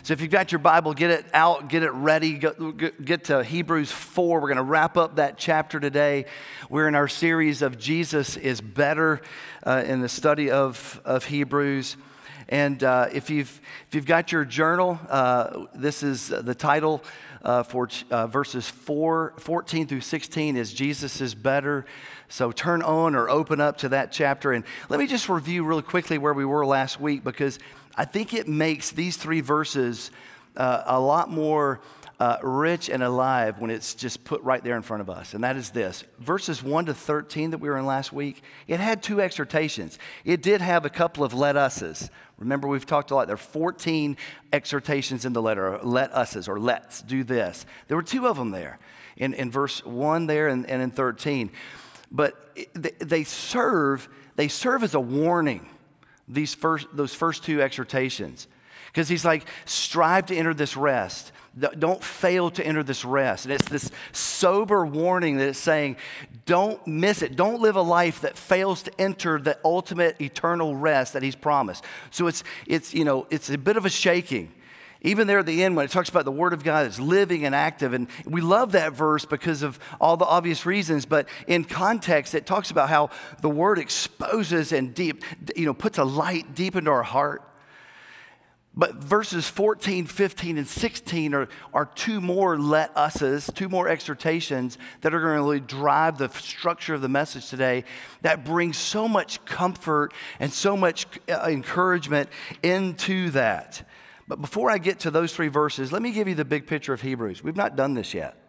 So if you've got your Bible, get it out, get it ready, get to Hebrews 4. We're going to wrap up that chapter today. We're in our series of Jesus is Better in the study of Hebrews. And if you've got your journal, this is the title for verses 14 through 16 is Jesus is Better. So turn on or open up to that chapter. And let me just review really quickly where we were last week, because I think it makes these three verses a lot more rich and alive when it's just put right there in front of us. And that is this. Verses 1 to 13 that we were in last week, it had two exhortations. It did have a couple of let us's. Remember, we've talked a lot. There are 14 exhortations in the letter, let us's or let's do this. There were two of them there in verse 1 there and in 13. But they serve as a warning, those first two exhortations. Because he's like, strive to enter this rest. Don't fail to enter this rest. And it's this sober warning that it's saying, don't miss it. Don't live a life that fails to enter the ultimate eternal rest that he's promised. So it's a bit of a shaking. Even there at the end when it talks about the Word of God is living and active. And we love that verse because of all the obvious reasons. But in context, it talks about how the Word exposes and puts a light deep into our heart. But verses 14, 15, and 16 are two more let us's, two more exhortations that are going to really drive the structure of the message today that brings so much comfort and so much encouragement into that. But before I get to those three verses, let me give you the big picture of Hebrews. We've not done this yet.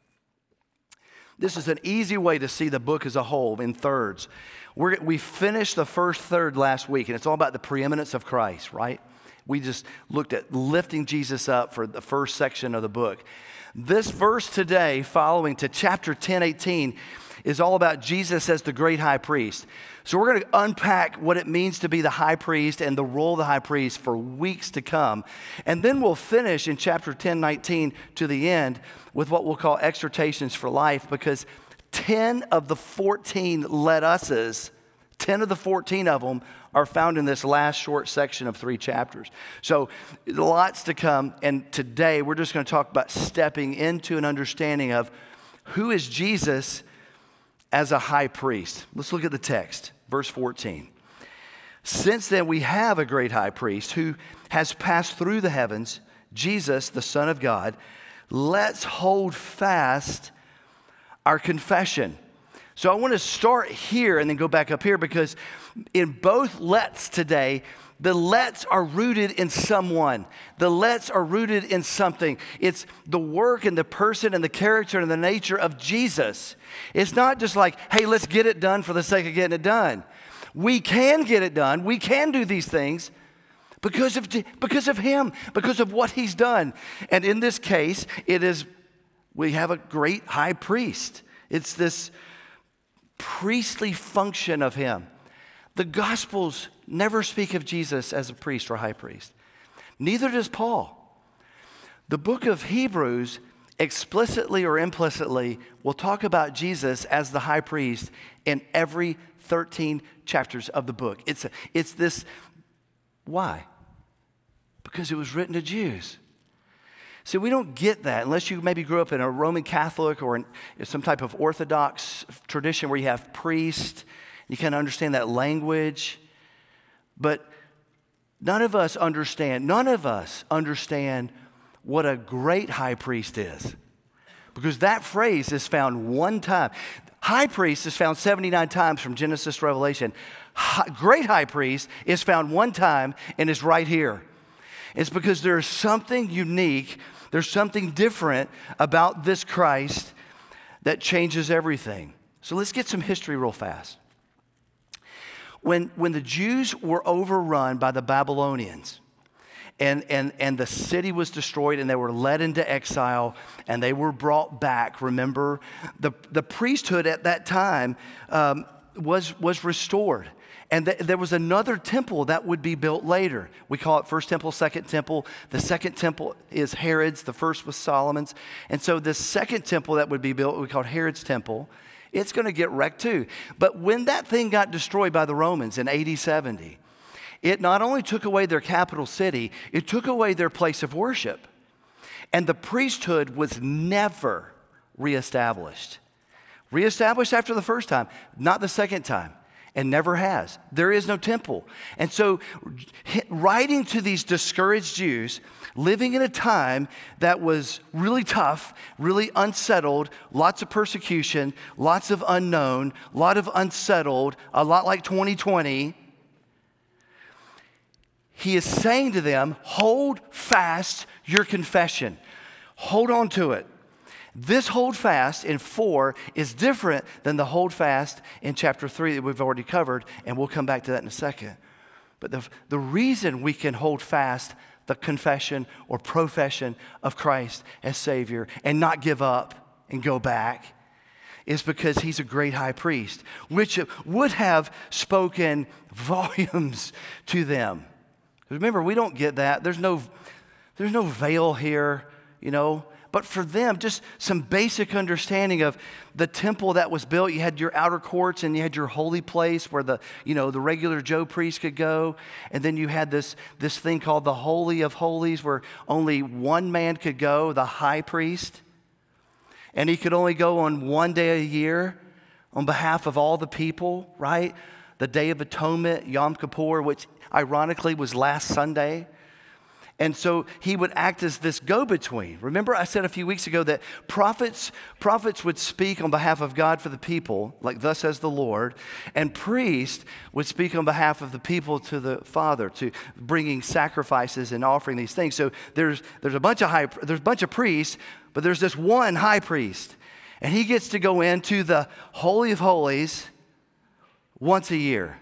This is an easy way to see the book as a whole in thirds. We finished the first third last week, and it's all about the preeminence of Christ, right? We just looked at lifting Jesus up for the first section of the book. This verse today, following to chapter 10, 18, is all about Jesus as the great high priest. So we're going to unpack what it means to be the high priest and the role of the high priest for weeks to come. And then we'll finish in chapter 10, 19 to the end with what we'll call exhortations for life, because 10 of the 14 let us's, 10 of the 14 of them are found in this last short section of 3 chapters. So lots to come. And today we're just going to talk about stepping into an understanding of who is Jesus as a high priest. Let's look at the text, verse 14. Since then we have a great high priest who has passed through the heavens, Jesus, the Son of God. Let's hold fast our confession. So I want to start here and then go back up here, because in both let's today, the let's are rooted in someone. The let's are rooted in something. It's the work and the person and the character and the nature of Jesus. It's not just like, hey, let's get it done for the sake of getting it done. We can get it done. We can do these things because of him, because of what he's done. And in this case, we have a great high priest. It's this priestly function of him. The Gospels never speak of Jesus as a priest or high priest. Neither does Paul. The book of Hebrews explicitly or implicitly will talk about Jesus as the high priest in every 13 chapters of the book. It's this. Why? Because it was written to Jews. See, we don't get that unless you maybe grew up in a Roman Catholic or in some type of Orthodox tradition where you have priests. You kind of understand that language. But none of us understand what a great high priest is. Because that phrase is found one time. High priest is found 79 times from Genesis to Revelation. Great high priest is found one time and is right here. It's because there's something unique, there's something different about this Christ that changes everything. So let's get some history real fast. When the Jews were overrun by the Babylonians and the city was destroyed and they were led into exile and they were brought back, remember, the priesthood at that time was restored. And there was another temple that would be built later. We call it first temple, second temple. The second temple is Herod's. The first was Solomon's. And so the second temple that would be built, we called Herod's temple, it's going to get wrecked too. But when that thing got destroyed by the Romans in AD 70, it not only took away their capital city, it took away their place of worship. And the priesthood was never reestablished. Reestablished after the first time, not the second time, and never has. There is no temple. And so, writing to these discouraged Jews, living in a time that was really tough, really unsettled, lots of persecution, lots of unknown, a lot of unsettled, a lot like 2020, he is saying to them, hold fast your confession. Hold on to it. This hold fast in 4 is different than the hold fast in chapter 3 that we've already covered, and we'll come back to that in a second. But the reason we can hold fast the confession or profession of Christ as Savior and not give up and go back is because he's a great high priest, which would have spoken volumes to them. Remember, we don't get that. There's no veil here, But for them, just some basic understanding of the temple that was built. You had your outer courts and you had your holy place where the regular Joe priest could go. And then you had this thing called the Holy of Holies where only one man could go, the high priest. And he could only go on one day a year on behalf of all the people, right? The Day of Atonement, Yom Kippur, which ironically was last Sunday. And so he would act as this go-between. Remember I said a few weeks ago that prophets would speak on behalf of God for the people, like thus says the Lord, and priests would speak on behalf of the people to the Father, to bringing sacrifices and offering these things. So there's a bunch of priests, but there's this one high priest, and he gets to go into the Holy of Holies once a year.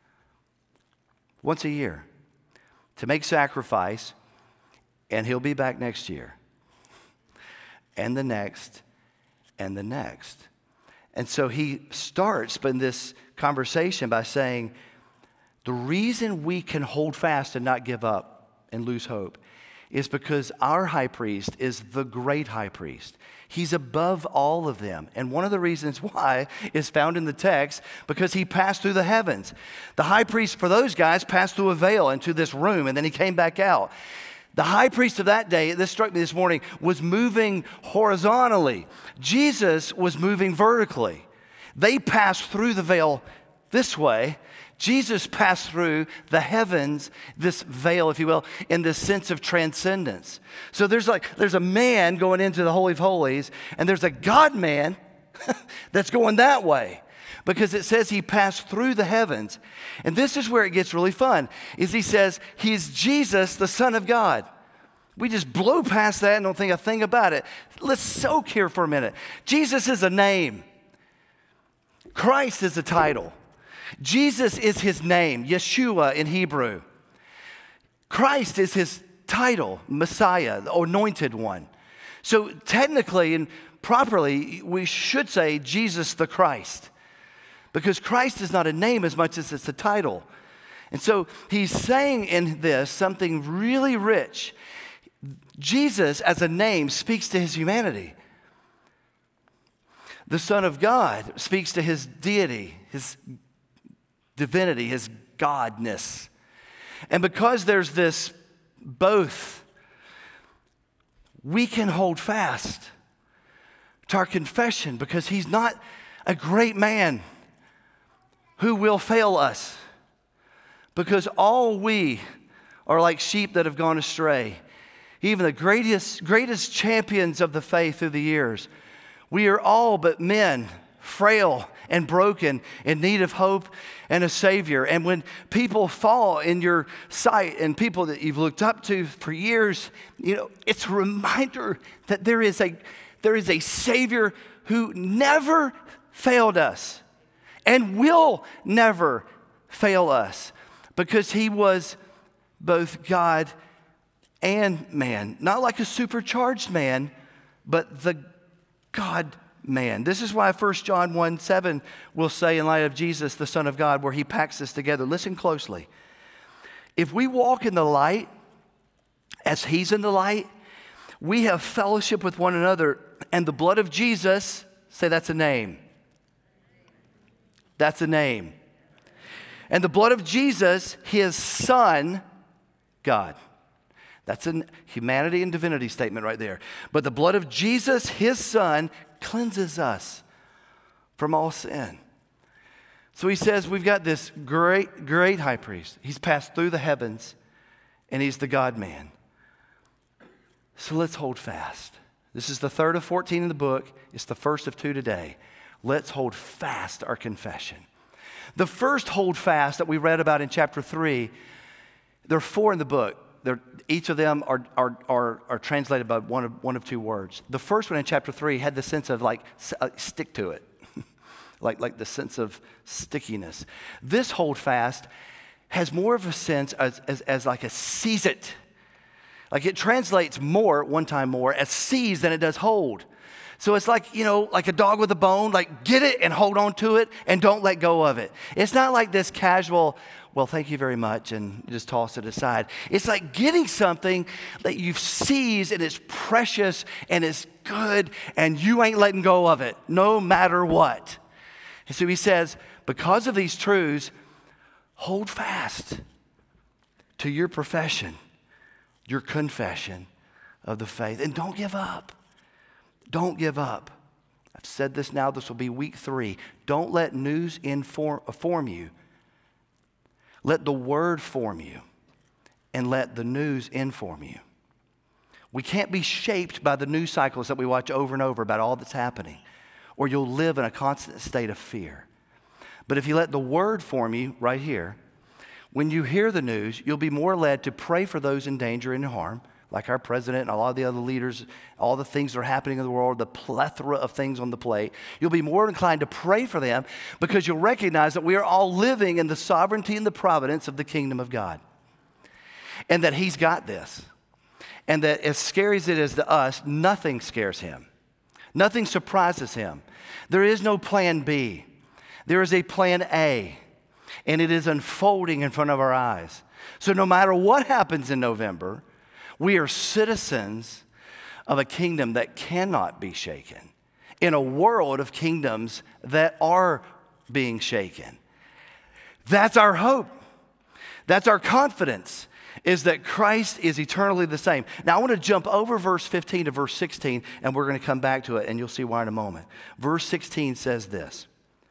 Once a year. To make sacrifice, and he'll be back next year, and the next, and the next. And so he starts in this conversation by saying, the reason we can hold fast and not give up and lose hope is because our high priest is the great high priest. He's above all of them. And one of the reasons why is found in the text, because he passed through the heavens. The high priest for those guys passed through a veil into this room, and then he came back out. The high priest of that day, this struck me this morning, was moving horizontally. Jesus was moving vertically. They passed through the veil this way. Jesus passed through the heavens, this veil, if you will, in this sense of transcendence. So there's a man going into the Holy of Holies, and there's a God man that's going that way. Because it says he passed through the heavens. And this is where it gets really fun, is he says he's Jesus, the Son of God. We just blow past that and don't think a thing about it. Let's soak here for a minute. Jesus is a name. Christ is a title. Jesus is his name, Yeshua in Hebrew. Christ is his title, Messiah, the anointed one. So technically and properly, we should say Jesus the Christ, because Christ is not a name as much as it's a title. And so he's saying in this something really rich. Jesus as a name speaks to his humanity. The Son of God speaks to his deity, his divinity, his godness. And because there's this both, we can hold fast to our confession because he's not a great man who will fail us. Because all we are like sheep that have gone astray. Even the greatest champions of the faith through the years. We are all but men, frail and broken, in need of hope and a Savior. And when people fall in your sight and people that you've looked up to for years, it's a reminder that there is a Savior who never failed us and will never fail us, because he was both God and man. Not like a supercharged man, but the God man. This is why 1 John 1:7 will say, in light of Jesus, the Son of God, where he packs this together. Listen closely. If we walk in the light as he's in the light, we have fellowship with one another, and the blood of Jesus, say that's a name. That's a name. And the blood of Jesus, his son, God. That's a humanity and divinity statement right there. But the blood of Jesus, his son, cleanses us from all sin. So he says we've got this great, great high priest. He's passed through the heavens, and he's the God-man. So let's hold fast. This is the third of 14 in the book. It's the first of 2 today. Let's hold fast our confession. The first hold fast that we read about in chapter 3, there are 4 in the book. Each of them are translated by one of 2 words. The first one in chapter 3 had the sense of like stick to it, like the sense of stickiness. This hold fast has more of a sense as like a seize it. Like it translates more, one time more, as seize than it does hold. So it's like, like a dog with a bone, like get it and hold on to it and don't let go of it. It's not like this casual, well, thank you very much, and just toss it aside. It's like getting something that you've seized and it's precious and it's good and you ain't letting go of it, no matter what. And so he says, because of these truths, hold fast to your profession, your confession of the faith, and don't give up. Don't give up. I've said this now, this will be week 3. Don't let news form you. Let the word form you, and let the news inform you. We can't be shaped by the news cycles that we watch over and over about all that's happening, or you'll live in a constant state of fear. But if you let the word form you right here, when you hear the news, you'll be more led to pray for those in danger and harm, like our president and a lot of the other leaders, all the things that are happening in the world, the plethora of things on the plate. You'll be more inclined to pray for them because you'll recognize that we are all living in the sovereignty and the providence of the kingdom of God. And that he's got this. And that as scary as it is to us, nothing scares him. Nothing surprises him. There is no plan B. There is a plan A. And it is unfolding in front of our eyes. So no matter what happens in November, we are citizens of a kingdom that cannot be shaken, in a world of kingdoms that are being shaken. That's our hope. That's our confidence, is that Christ is eternally the same. Now I want to jump over verse 15 to verse 16, and we're going to come back to it, and you'll see why in a moment. Verse 16 says this.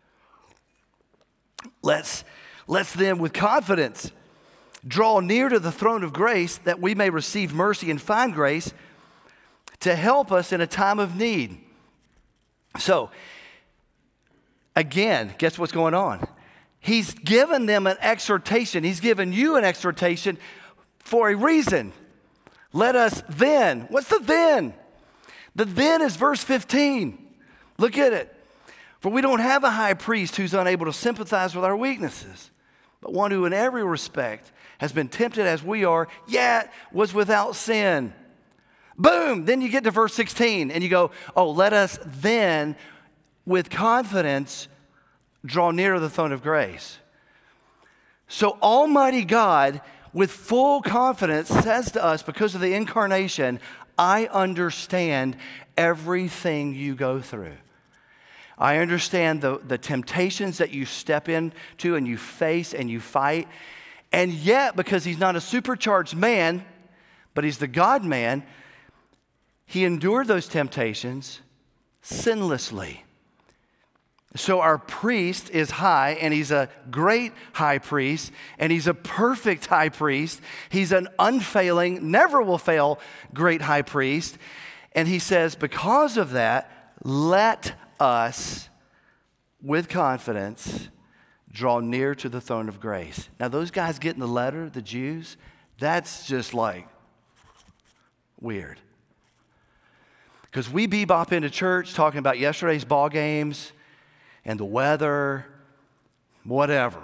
Let's then with confidence draw near to the throne of grace that we may receive mercy and find grace to help us in a time of need. So, again, guess what's going on? He's given them an exhortation. He's given you an exhortation for a reason. Let us then. What's the then? The then is verse 15. Look at it. For we don't have a high priest who's unable to sympathize with our weaknesses, but one who in every respect has been tempted as we are, yet was without sin. Boom! Then you get to verse 16 and you go, oh, let us then with confidence draw near to the throne of grace. So Almighty God, with full confidence, says to us, because of the incarnation, I understand everything you go through. I understand the temptations that you step into and you face and you fight. And yet, because he's not a supercharged man, but he's the God-man, he endured those temptations sinlessly. So our priest is high, and he's a great high priest, and he's a perfect high priest. He's an unfailing, never will fail great high priest. And he says, because of that, let us, with confidence, draw near to the throne of grace. Now, those guys getting the letter, the Jews, that's just like weird. Because we bebop into church talking about yesterday's ball games and the weather, whatever.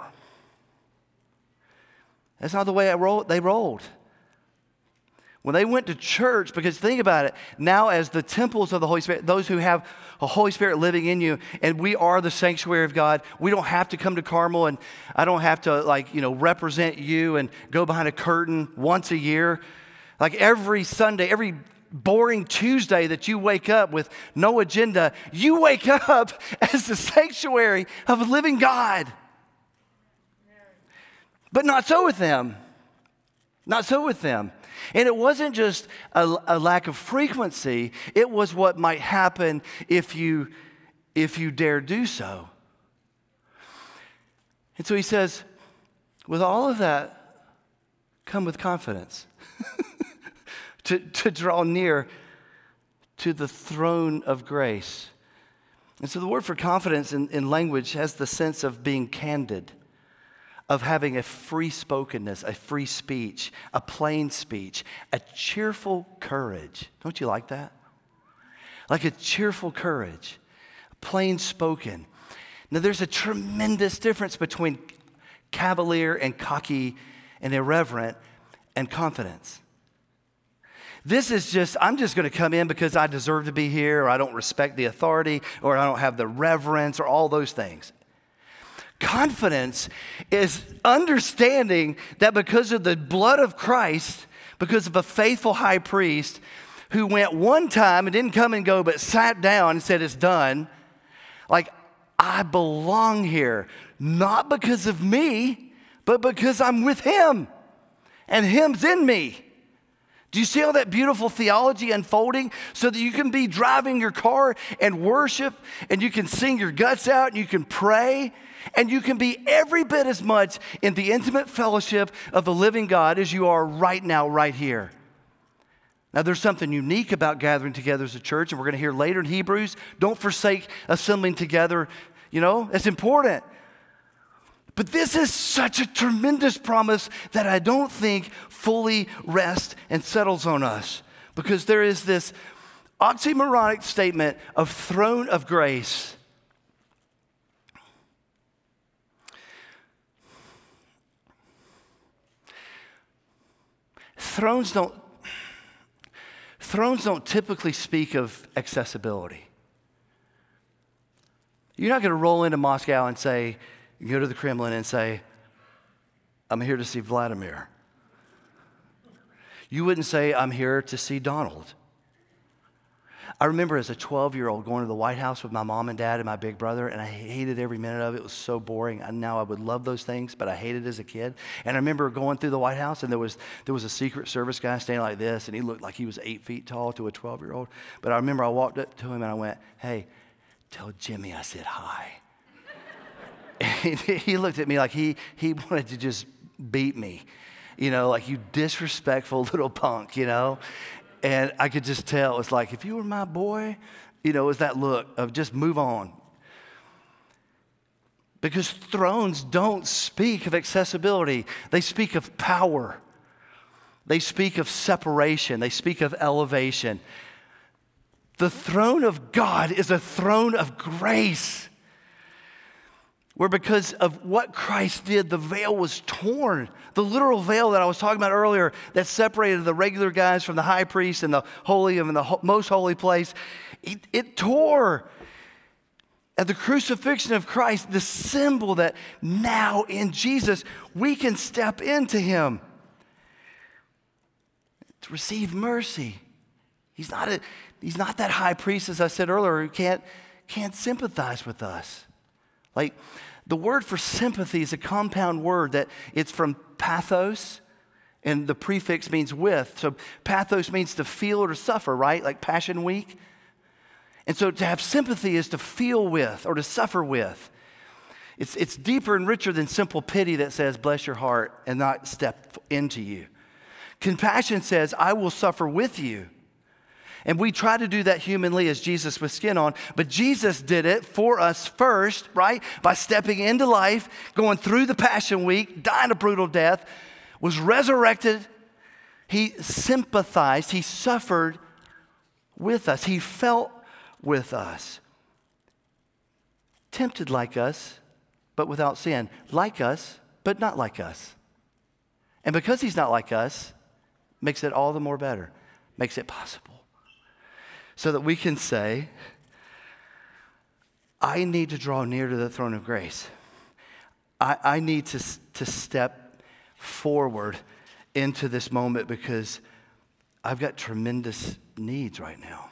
That's not the way they rolled. When they went to church, because think about it, now as the temples of the Holy Spirit, those who have a Holy Spirit living in you, and we are the sanctuary of God, we don't have to come to Carmel, and I don't have to represent you and go behind a curtain once a year. Like every Sunday, every boring Tuesday that you wake up with no agenda, you wake up as the sanctuary of a living God. But not so with them. Not so with them. And it wasn't just a lack of frequency. It was what might happen if you dare do so. And so he says, with all of that, come with confidence to draw near to the throne of grace. And so the word for confidence in language has the sense of being candid, of having a free spokenness, a free speech, a plain speech, a cheerful courage. Don't you like that? Like a cheerful courage, plain spoken. Now there's a tremendous difference between cavalier and cocky and irreverent and confidence. This is just, I'm just going to come in because I deserve to be here, or I don't respect the authority, or I don't have the reverence, or all those things. Confidence is understanding that because of the blood of Christ, because of a faithful high priest who went one time and didn't come and go, but sat down and said, it's done. Like, I belong here, not because of me, but because I'm with him and him's in me. Do you see all that beautiful theology unfolding so that you can be driving your car and worship, and you can sing your guts out, and you can pray, and you can be every bit as much in the intimate fellowship of the living God as you are right now, right here? Now, there's something unique about gathering together as a church, and we're going to hear later in Hebrews, don't forsake assembling together. You know, it's important. But this is such a tremendous promise that I don't think fully rests and settles on us, because there is this oxymoronic statement of throne of grace. Thrones don't typically speak of accessibility. You're not going to roll into Moscow and say, go to the Kremlin and say, I'm here to see Vladimir. You wouldn't say, I'm here to see Donald. I remember as a 12-year-old going to the White House with my mom and dad and my big brother, and I hated every minute of it. It was so boring. Now I would love those things, but I hated it as a kid. And I remember going through the White House, and there was a Secret Service guy standing like this, and he looked like he was 8 feet tall to a 12-year-old. But I remember I walked up to him, and I went, hey, tell Jimmy I said hi. And he looked at me like he wanted to just beat me, you know, like, you disrespectful little punk, you know. And I could just tell, it's like, if you were my boy, you know, it was that look of just move on. Because thrones don't speak of accessibility. They speak of power. They speak of separation. They speak of elevation. The throne of God is a throne of grace, where because of what Christ did, the veil was torn. The literal veil that I was talking about earlier that separated the regular guys from the high priest and the holy and the most holy place, it tore. At the crucifixion of Christ, the symbol that now in Jesus we can step into him to receive mercy. He's not that high priest, as I said earlier, who can't sympathize with us. Like, the word for sympathy is a compound word that it's from pathos, and the prefix means with. So pathos means to feel or to suffer, right? Like Passion Week. And so to have sympathy is to feel with or to suffer with. It's deeper and richer than simple pity that says, bless your heart, and not step into you. Compassion says, I will suffer with you. And we try to do that humanly as Jesus with skin on, but Jesus did it for us first, right? By stepping into life, going through the Passion Week, dying a brutal death, was resurrected. He sympathized, he suffered with us, he felt with us. Tempted like us, but without sin. Like us, but not like us. And because he's not like us, makes it all the more better, makes it possible. So that we can say, I need to draw near to the throne of grace. I need to step forward into this moment because I've got tremendous needs right now.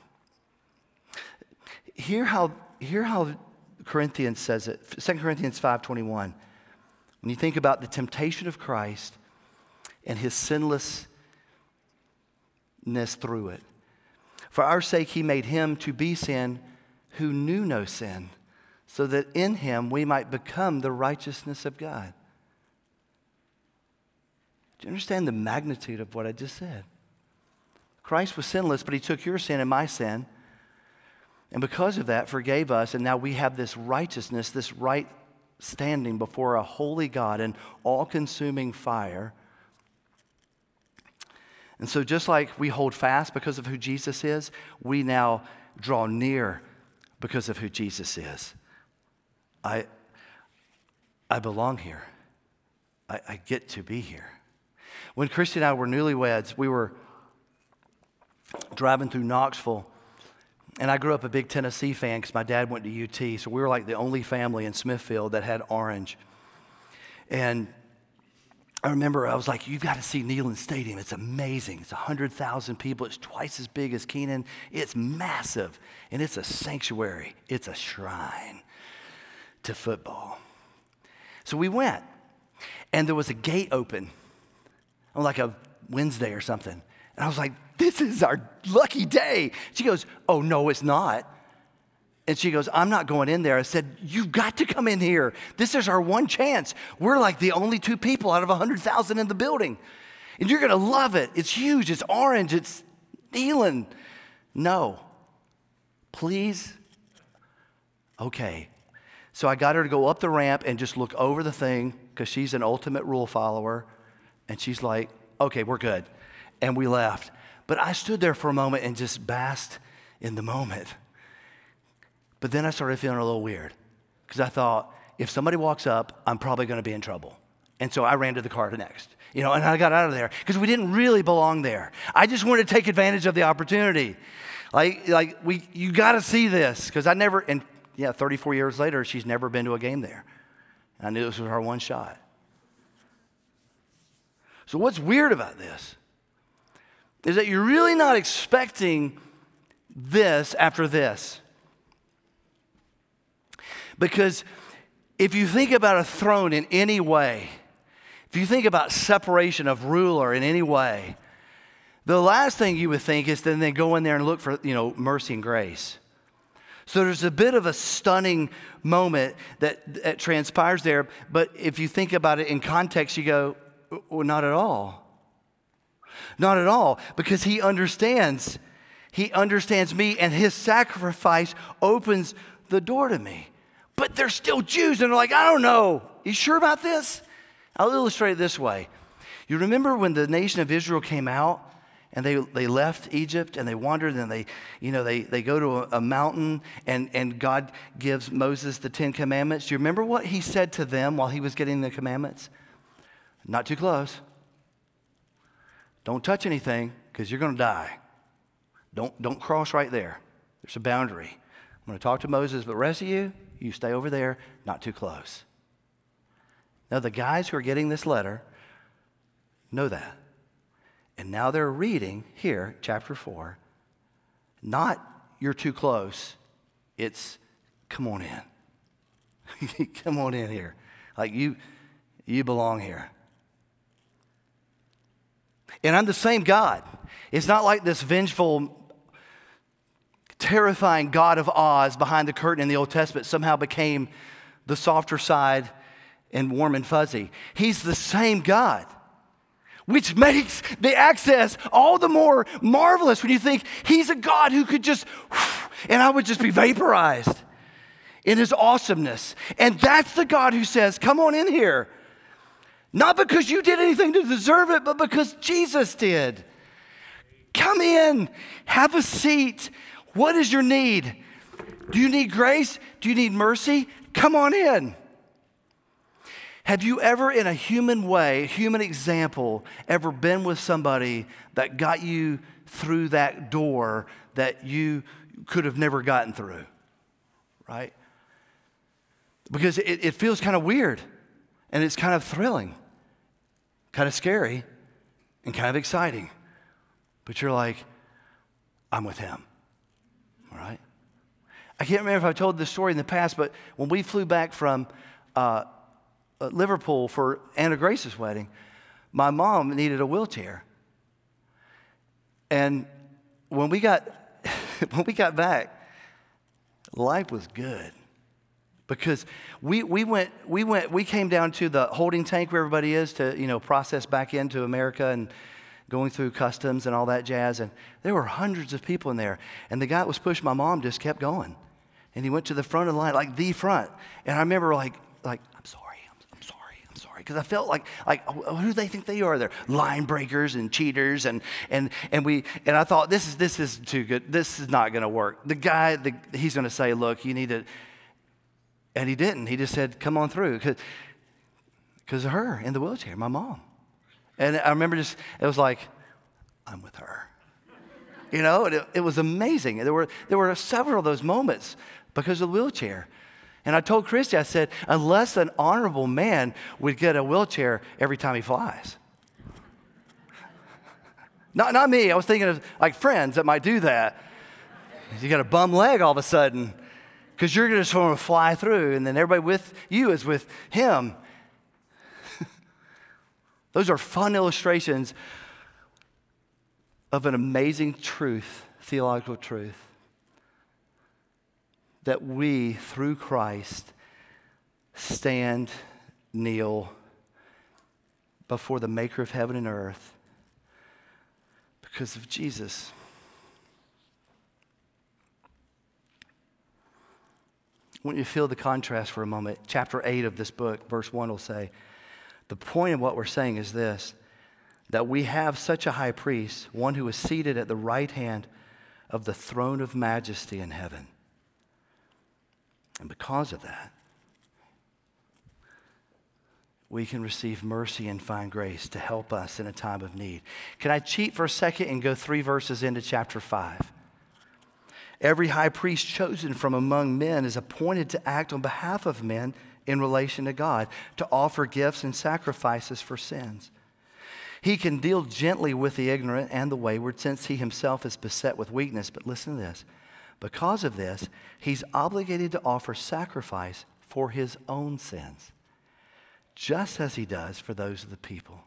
Hear how Corinthians says it, 2 Corinthians 5:21. When you think about the temptation of Christ and his sinlessness through it. For our sake, he made him to be sin who knew no sin, so that in him we might become the righteousness of God. Do you understand the magnitude of what I just said? Christ was sinless, but he took your sin and my sin, and because of that forgave us, and now we have this righteousness, this right standing before a holy God and all-consuming fire. And so just like we hold fast because of who Jesus is, we now draw near because of who Jesus is. I belong here. I get to be here. When Christy and I were newlyweds, we were driving through Knoxville, and I grew up a big Tennessee fan because my dad went to UT, so we were like the only family in Smithfield that had orange. And I remember I was like, you've got to see Neyland Stadium. It's amazing. It's 100,000 people. It's twice as big as Kenan. It's massive, and it's a sanctuary. It's a shrine to football. So we went, and there was a gate open on like a Wednesday or something. And I was like, this is our lucky day. She goes, oh, no, it's not. And she goes, I'm not going in there. I said, you've got to come in here. This is our one chance. We're like the only two people out of 100,000 in the building. And you're going to love it. It's huge. It's orange. It's Neyland. No. Please? Okay. So I got her to go up the ramp and just look over the thing because she's an ultimate rule follower. And she's like, okay, we're good. And we left. But I stood there for a moment and just basked in the moment. But then I started feeling a little weird because I thought, if somebody walks up, I'm probably going to be in trouble. And so I ran to the car next, and I got out of there because we didn't really belong there. I just wanted to take advantage of the opportunity. You got to see this because 34 years later, she's never been to a game there. And I knew this was her one shot. So what's weird about this is that you're really not expecting this after this. Because if you think about a throne in any way, if you think about separation of ruler in any way, the last thing you would think is then they go in there and look for, mercy and grace. So there's a bit of a stunning moment that transpires there. But if you think about it in context, you go, well, not at all. Not at all. Because he understands me, and his sacrifice opens the door to me. But they're still Jews, and they're like, I don't know. You sure about this? I'll illustrate it this way. You remember when the nation of Israel came out, and they left Egypt, and they wandered, and they go to a mountain, and God gives Moses the 10 Commandments. Do you remember what he said to them while he was getting the commandments? Not too close. Don't touch anything, because you're going to die. Don't cross right there. There's a boundary. I'm going to talk to Moses, but the rest of you stay over there, not too close. Now, the guys who are getting this letter know that. And now they're reading here, chapter 4, not you're too close, it's come on in. Come on in here. Like you belong here. And I'm the same God. It's not like this vengeful, terrifying God of Oz behind the curtain in the Old Testament somehow became the softer side and warm and fuzzy. He's the same God, which makes the access all the more marvelous when you think he's a God who could just, and I would just be vaporized in his awesomeness. And that's the God who says, come on in here. Not because you did anything to deserve it, but because Jesus did. Come in, have a seat. What is your need? Do you need grace? Do you need mercy? Come on in. Have you ever, in a human way, human example, ever been with somebody that got you through that door that you could have never gotten through? Right? Because it feels kind of weird, and it's kind of thrilling, kind of scary, and kind of exciting. But you're like, I'm with him. All right? I can't remember if I've told this story in the past, but when we flew back from Liverpool for Anna Grace's wedding, my mom needed a wheelchair. And when we got back, life was good. Because we came down to the holding tank where everybody is to, process back into America and going through customs and all that jazz. And there were hundreds of people in there. And the guy that was pushing my mom just kept going. And he went to the front of the line, like the front. And I remember like, I'm sorry. Because I felt like who do they think they are? They're line breakers and cheaters. And I thought, this is too good. This is not going to work. The guy, he's going to say, look, you need to. And he didn't. He just said, come on through. Because of her in the wheelchair, my mom. And I remember it was like, I'm with her. It was amazing. There were several of those moments because of the wheelchair. And I told Christy, I said, unless an honorable man would get a wheelchair every time he flies. Not me. I was thinking of like friends that might do that. You got a bum leg all of a sudden. Because you're just going to fly through, and then everybody with you is with him. Those are fun illustrations of an amazing truth, theological truth, that we, through Christ, stand, kneel before the maker of heaven and earth because of Jesus. I want you to feel the contrast for a moment. Chapter 8 of this book, verse 1 will say, the point of what we're saying is this, that we have such a high priest, one who is seated at the right hand of the throne of majesty in heaven. And because of that, we can receive mercy and find grace to help us in a time of need. Can I cheat for a second and go 3 verses into chapter 5? Every high priest chosen from among men is appointed to act on behalf of men in relation to God, to offer gifts and sacrifices for sins. He can deal gently with the ignorant and the wayward, since he himself is beset with weakness. But listen to this. Because of this, he's obligated to offer sacrifice for his own sins, just as he does for those of the people.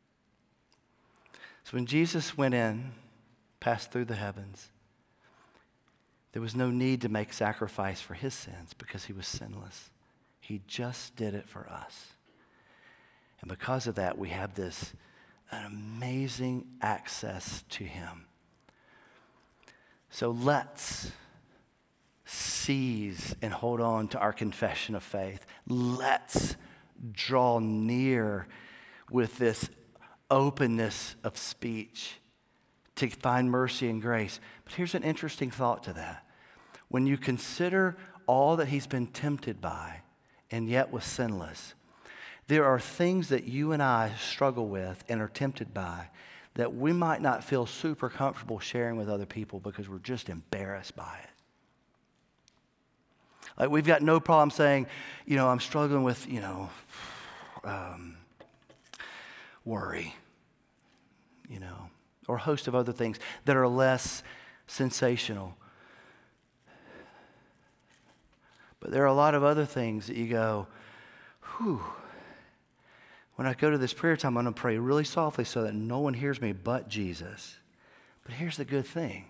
So when Jesus went in, passed through the heavens, there was no need to make sacrifice for his sins because he was sinless. He just did it for us. And because of that, we have an amazing access to him. So let's seize and hold on to our confession of faith. Let's draw near with this openness of speech to find mercy and grace. But here's an interesting thought to that. When you consider all that he's been tempted by and yet was sinless, there are things that you and I struggle with and are tempted by that we might not feel super comfortable sharing with other people because we're just embarrassed by it. Like we've got no problem saying, I'm struggling with, worry, or a host of other things that are less sensational. But there are a lot of other things that you go, when I go to this prayer time, I'm going to pray really softly so that no one hears me but Jesus. But here's the good thing.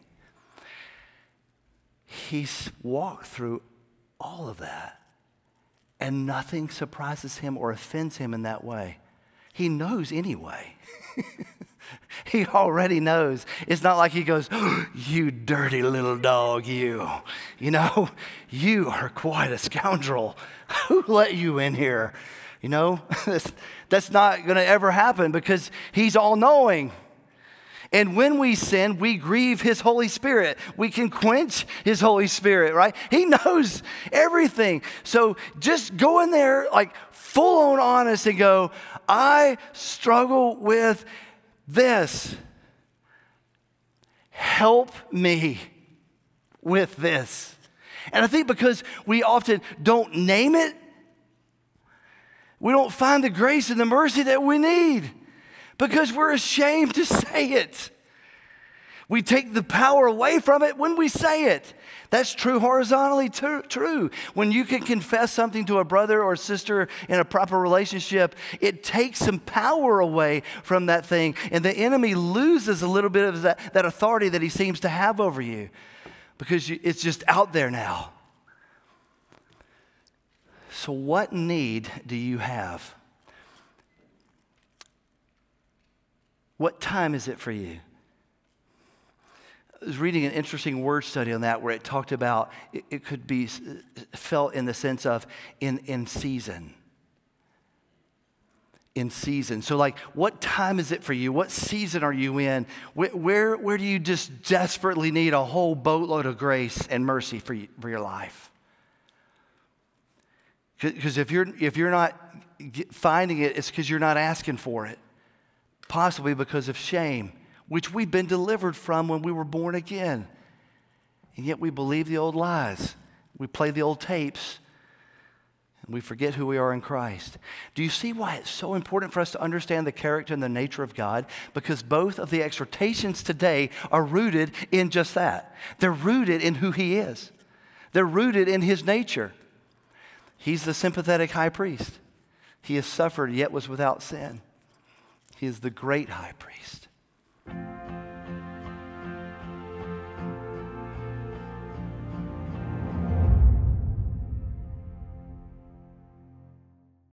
He's walked through all of that, and nothing surprises him or offends him in that way. He knows anyway. He already knows. It's not like he goes, you dirty little dog, you. You are quite a scoundrel. Who let you in here? That's not going to ever happen because he's all-knowing. And when we sin, we grieve his Holy Spirit. We can quench his Holy Spirit, right? He knows everything. So just go in there like full on honest and go, I struggle with this. Help me with this. And I think because we often don't name it, we don't find the grace and the mercy that we need because we're ashamed to say it. We take the power away from it when we say it. That's true horizontally true. When you can confess something to a brother or sister in a proper relationship, it takes some power away from that thing. And the enemy loses a little bit of that authority that he seems to have over you because it's just out there now. So what need do you have? What time is it for you? I was reading an interesting word study on that where it talked about it could be felt in the sense of in season. In season. So like, what time is it for you? What season are you in? Where do you just desperately need a whole boatload of grace and mercy for your life? Because if you're not finding it, it's because you're not asking for it. Possibly because of shame, which we've been delivered from when we were born again. And yet we believe the old lies. We play the old tapes. And we forget who we are in Christ. Do you see why it's so important for us to understand the character and the nature of God? Because both of the exhortations today are rooted in just that. They're rooted in who He is. They're rooted in His nature. He's the sympathetic high priest. He has suffered yet was without sin. He is the great high priest.